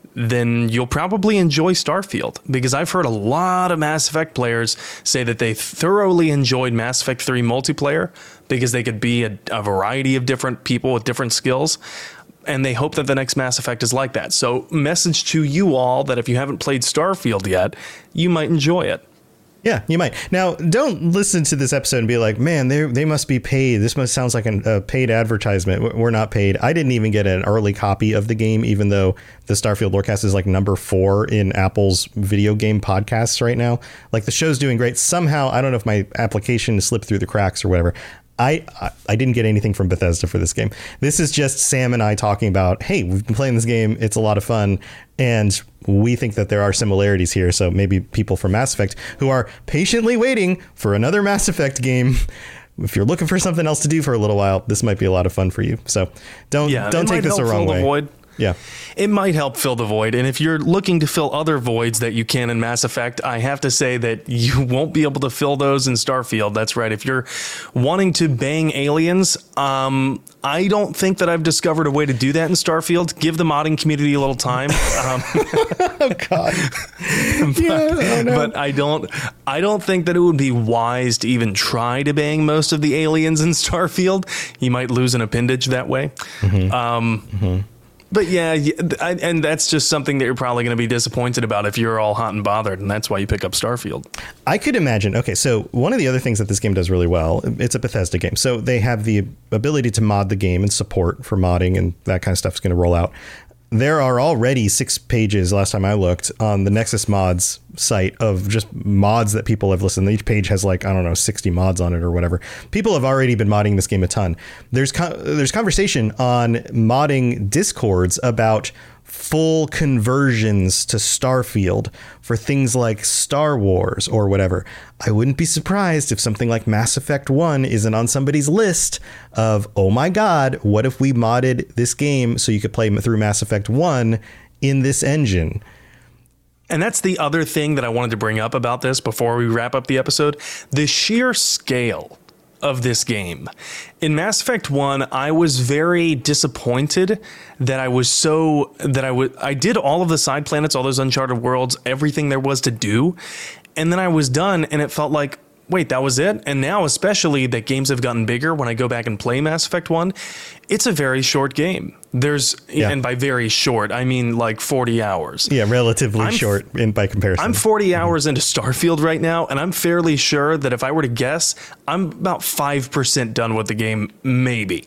then you'll probably enjoy Starfield, because I've heard a lot of Mass Effect players say that they thoroughly enjoyed Mass Effect three multiplayer because they could be a, a variety of different people with different skills. And they hope that the next Mass Effect is like that. So message to you all that if you haven't played Starfield yet, you might enjoy it. Yeah, you might. Now, don't listen to this episode and be like, man, they they must be paid. This must sounds like an, a paid advertisement. We're not paid. I didn't even get an early copy of the game, even though the Starfield Lorecast is like number four in Apple's video game podcasts right now. Like the show's doing great. Somehow, I don't know if my application slipped through the cracks or whatever. I, I didn't get anything from Bethesda for this game. This is just Sam and I talking about, hey, we've been playing this game. It's a lot of fun. And we think that there are similarities here. So maybe people from Mass Effect who are patiently waiting for another Mass Effect game, if you're looking for something else to do for a little while, this might be a lot of fun for you. So don't yeah, don't take this the wrong way. Void. Yeah, it might help fill the void. And if you're looking to fill other voids that you can in Mass Effect, I have to say that you won't be able to fill those in Starfield. That's right. If you're wanting to bang aliens, um, I don't think that I've discovered a way to do that in Starfield. Give the modding community a little time. Um, oh God. but, yeah, oh no. but I don't. I don't think that it would be wise to even try to bang most of the aliens in Starfield. You might lose an appendage that way. Mm-hmm. Um, mm-hmm. But yeah, and that's just something that you're probably going to be disappointed about if you're all hot and bothered, and that's why you pick up Starfield. I could imagine. Okay, so one of the other things that this game does really well, it's a Bethesda game, so they have the ability to mod the game, and support for modding and that kind of stuff is going to roll out. There are already six pages, last time I looked, on the Nexus Mods site of just mods that people have listened. Each page has like, I don't know, sixty mods on it or whatever. People have already been modding this game a ton. There's con- there's conversation on modding Discords about full conversions to Starfield for things like Star Wars or whatever. I wouldn't be surprised if something like Mass Effect one isn't on somebody's list of, oh my God, what if we modded this game so you could play through Mass Effect one in this engine? And that's the other thing that I wanted to bring up about this before we wrap up the episode. The sheer scale of this game. In Mass Effect one, I was very disappointed that I was so that I would I did all of the side planets, all those Uncharted worlds, everything there was to do, and then I was done and it felt like, wait, that was it? And now, especially that games have gotten bigger, when I go back and play Mass Effect one, it's a very short game. There's, yeah. and by very short, I mean like forty hours. Yeah, relatively I'm, short in by comparison. I'm forty mm-hmm. hours into Starfield right now, and I'm fairly sure that if I were to guess, I'm about five percent done with the game, maybe.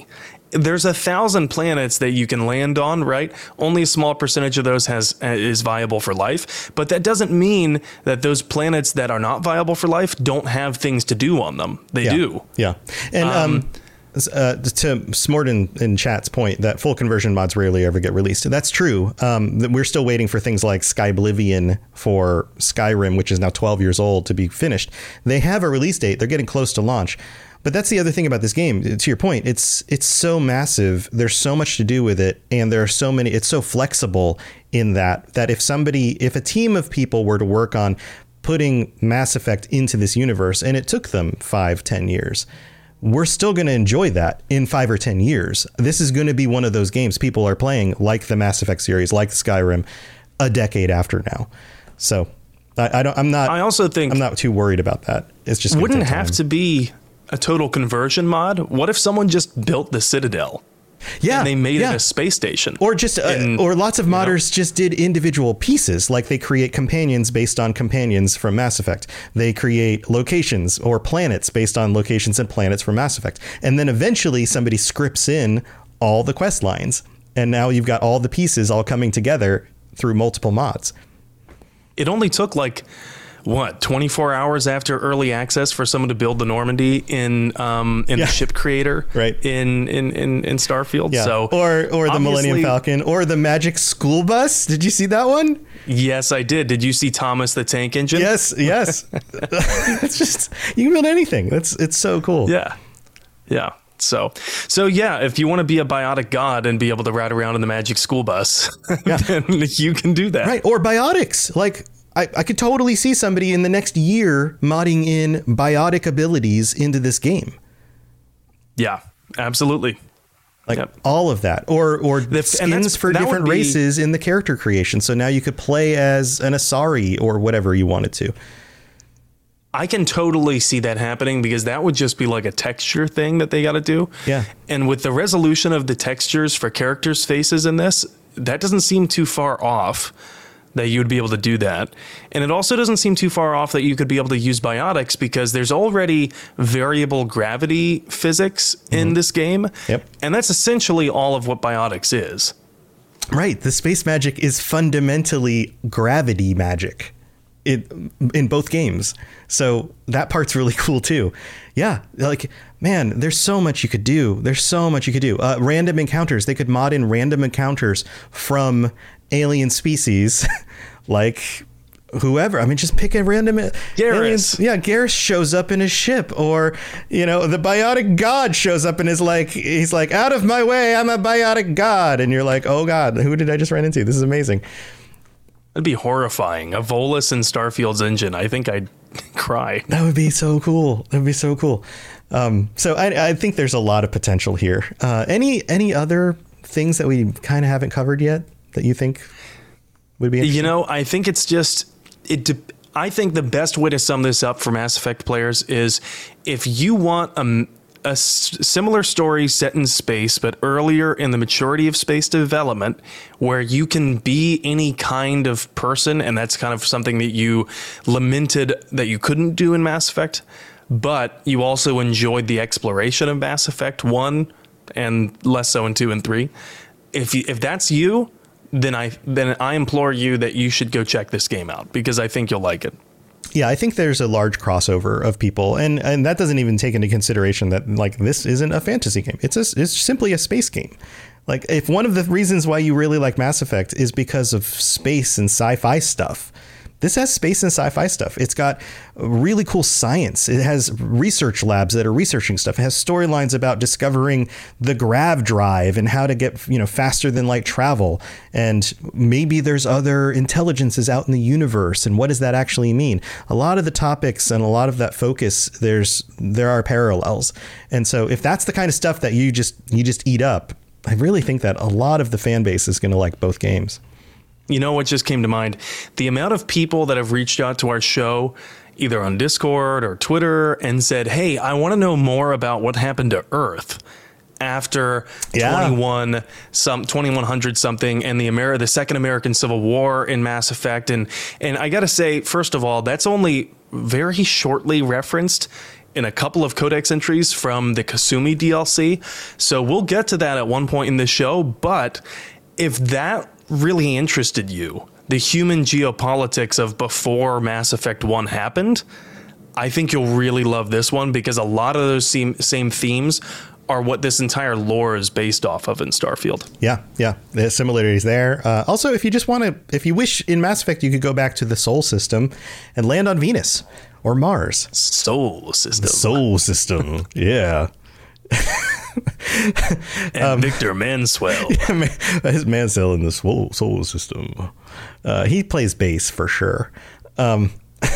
there's a thousand planets that you can land on, right? Only a small percentage of those has is viable for life. But that doesn't mean that those planets that are not viable for life don't have things to do on them. They yeah. do. Yeah. And um, um Uh, to Smorton in chat's point that full conversion mods rarely ever get released. That's true. Um, that we're still waiting for things like Skyblivion for Skyrim, which is now twelve years old, to be finished. They have a release date. They're getting close to launch. But that's the other thing about this game. To your point, it's it's so massive. There's so much to do with it. And there are so many. It's so flexible in that that if somebody if a team of people were to work on putting Mass Effect into this universe, and it took them five, ten years, we're still going to enjoy that in five or ten years. This is going to be one of those games people are playing, like the Mass Effect series, like Skyrim, a decade after now. So I, I don't. I'm not. I also think I'm not too worried about that. It's just wouldn't have to be a total conversion mod. What if someone just built the Citadel? Yeah, and they made yeah. it a space station, or just uh, and, or lots of modders know. just did individual pieces, like they create companions based on companions from Mass Effect. They create locations or planets based on locations and planets from Mass Effect, and then eventually somebody scripts in all the quest lines, and now you've got all the pieces all coming together through multiple mods. It only took like what twenty-four hours after early access for someone to build the Normandy in um in yeah. the ship creator right in in in, in Starfield. Yeah. So or or the Millennium Falcon or the Magic School Bus. Did you see that one? Yes, I did. Did you see Thomas the Tank Engine? Yes, yes. It's just you can build anything. That's it's so cool. Yeah, yeah. So, so yeah, if you want to be a biotic god and be able to ride around in the Magic School Bus, yeah. then you can do that. Right. Or biotics. Like I, I could totally see somebody in the next year modding in biotic abilities into this game. Yeah, absolutely. Like yep. all of that, or or the, skins for different be, races in the character creation. So now you could play as an Asari or whatever you wanted to. I can totally see that happening because that would just be like a texture thing that they got to do. Yeah. And with the resolution of the textures for characters' faces in this, that doesn't seem too far off that you would be able to do that. And it also doesn't seem too far off that you could be able to use biotics because there's already variable gravity physics mm-hmm. in this game. Yep. And that's essentially all of what biotics is. Right. The space magic is fundamentally gravity magic. It, in both games. So that part's really cool too. Yeah. Like, man, there's so much you could do. There's so much you could do. Uh, random encounters. They could mod in random encounters from alien species like whoever. I mean, just pick a random Garrus. Yeah. Garrus shows up in his ship, or, you know, the biotic god shows up and is like, he's like, out of my way. I'm a biotic god. And you're like, oh God, who did I just run into? This is amazing. That'd be horrifying. A Volus in Starfield's engine. I think I'd cry. That would be so cool. That would be so cool. Um, so I, I think there's a lot of potential here. Uh, any any other things that we kind of haven't covered yet that you think would be interesting? You know, I think it's just it. De- I think the best way to sum this up for Mass Effect players is if you want a. A s- similar story set in space, but earlier in the maturity of space development, where you can be any kind of person, and that's kind of something that you lamented that you couldn't do in Mass Effect, but you also enjoyed the exploration of Mass Effect one and less so in two and three. If you, if that's you, then I then I implore you that you should go check this game out because I think you'll like it. Yeah, I think there's a large crossover of people, and, and that doesn't even take into consideration that like this isn't a fantasy game. It's a, it's simply a space game. Like if one of the reasons why you really like Mass Effect is because of space and sci-fi stuff, this has space and sci-fi stuff. It's got really cool science. It has research labs that are researching stuff. It has storylines about discovering the grav drive and how to get, you know, faster than light travel. And maybe there's other intelligences out in the universe. And what does that actually mean? A lot of the topics and a lot of that focus, there's there are parallels. And so if that's the kind of stuff that you just you just eat up, I really think that a lot of the fan base is going to like both games. You know what just came to mind? The amount of people that have reached out to our show, either on Discord or Twitter, and said, hey, I want to know more about what happened to Earth after yeah. twenty-one some twenty-one hundred something and the Ameri- the Second American Civil War in Mass Effect. And and I got to say, first of all, that's only very shortly referenced in a couple of codex entries from the Kasumi D L C. So we'll get to that at one point in this show. But if that really interested you, the human geopolitics of before Mass Effect one happened, I think you'll really love this one, because a lot of those same, same themes are what this entire lore is based off of in Starfield. Yeah, yeah, there's similarities there. Uh, also, if you just want to, if you wish in Mass Effect, you could go back to the Sol system and land on Venus or Mars. Sol system. The Sol system, yeah. and um, Victor Manswell. Yeah, his Mansell in the Sol, Sol system. Uh, he plays bass for sure. Um,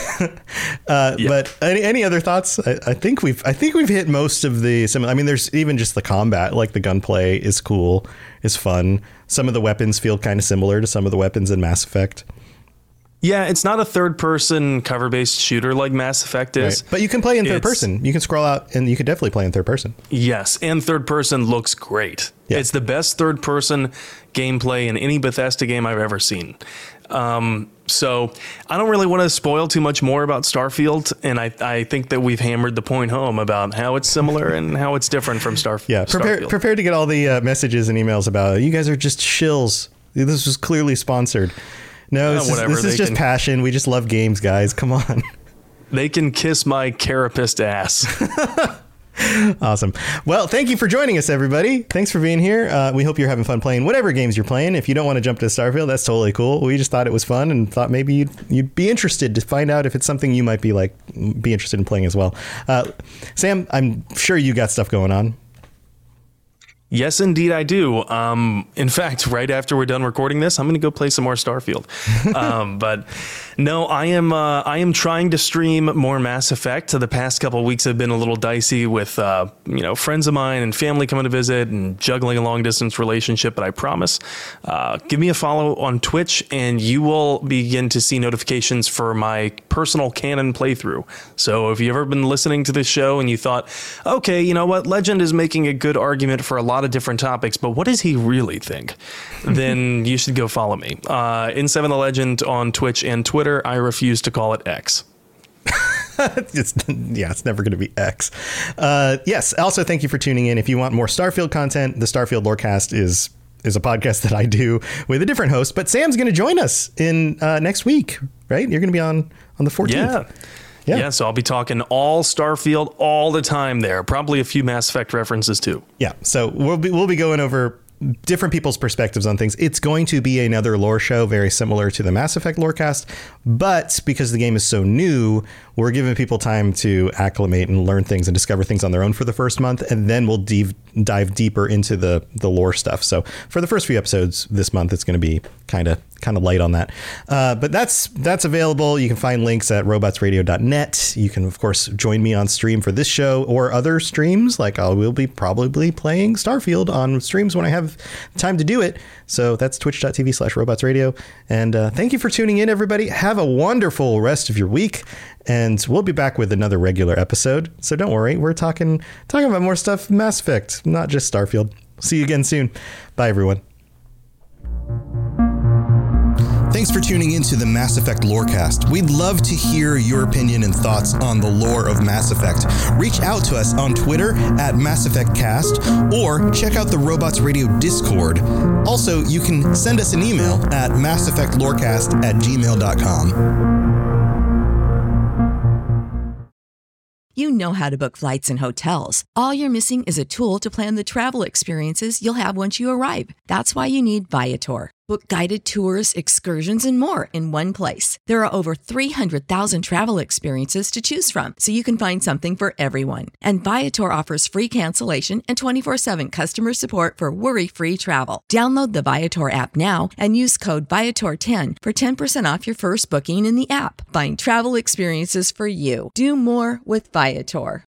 uh, yeah. But any, any other thoughts? I, I think we've I think we've hit most of the. I mean, there's even just the combat, like the gunplay is cool, is fun. Some of the weapons feel kind of similar to some of the weapons in Mass Effect. Yeah, it's not a third-person cover-based shooter like Mass Effect is. Right. But you can play in third it's, person. You can scroll out, and you could definitely play in third person. Yes, and third person looks great. Yeah. It's the best third-person gameplay in any Bethesda game I've ever seen. Um, so I don't really want to spoil too much more about Starfield, and I, I think that we've hammered the point home about how it's similar and how it's different from Starf- yeah, prepare, Starfield. Prepare to get all the uh, messages and emails about, you guys are just shills. This was clearly sponsored. No, this, uh, is, this is just can, passion. We just love games, guys. Come on. They can kiss my carapace ass. Awesome. Well, thank you for joining us, everybody. Thanks for being here. Uh, we hope you're having fun playing whatever games you're playing. If you don't want to jump to Starfield, that's totally cool. We just thought it was fun and thought maybe you'd, you'd be interested to find out if it's something you might be like be interested in playing as well. Uh, Sam, I'm sure you got stuff going on. Yes, indeed, I do. Um, in fact, right after we're done recording this, I'm going to go play some more Starfield. um, but no, I am uh, I am trying to stream more Mass Effect. The past couple of weeks have been a little dicey with uh, you know friends of mine and family coming to visit and juggling a long distance relationship. But I promise, uh, give me a follow on Twitch, and you will begin to see notifications for my personal canon playthrough. So if you've ever been listening to this show and you thought, okay, you know what, Legend is making a good argument for a lot of different topics, but what does he really think? Then you should go follow me. Uh, N seven the Legend on Twitch and Twitter. I refuse to call it X. it's, yeah, it's never going to be X. Uh, yes. Also, thank you for tuning in. If you want more Starfield content, the Starfield Lorecast is is a podcast that I do with a different host. But Sam's going to join us in uh, next week, right? You're going to be on on the fourteenth. Yeah. Yeah. yeah, so I'll be talking all Starfield all the time there. Probably a few Mass Effect references too. Yeah, so we'll be we'll be going over different people's perspectives on things. It's going to be another lore show very similar to the Mass Effect Lorecast, but because the game is so new, we're giving people time to acclimate and learn things and discover things on their own for the first month, and then we'll dive, dive deeper into the the lore stuff. So for the first few episodes this month, it's going to be kind of kind of light on that. Uh, but that's that's available. You can find links at robots radio dot net. You can, of course, join me on stream for this show or other streams. Like I will be probably playing Starfield on streams when I have time to do it. So that's twitch dot t v slash robots radio. And uh, thank you for tuning in, everybody. Have a wonderful rest of your week. And we'll be back with another regular episode. So don't worry. We're talking talking about more stuff Mass Effect, not just Starfield. See you again soon. Bye, everyone. Thanks for tuning into the Mass Effect Lorecast. We'd love to hear your opinion and thoughts on the lore of Mass Effect. Reach out to us on Twitter at Mass Effect Cast or check out the Robots Radio Discord. Also, you can send us an email at mass effect lorecast at gmail dot com. You know how to book flights and hotels. All you're missing is a tool to plan the travel experiences you'll have once you arrive. That's why you need Viator. Book guided tours, excursions, and more in one place. There are over three hundred thousand travel experiences to choose from, so you can find something for everyone. And Viator offers free cancellation and twenty-four seven customer support for worry-free travel. Download the Viator app now and use code Viator ten for ten percent off your first booking in the app. Find travel experiences for you. Do more with Viator.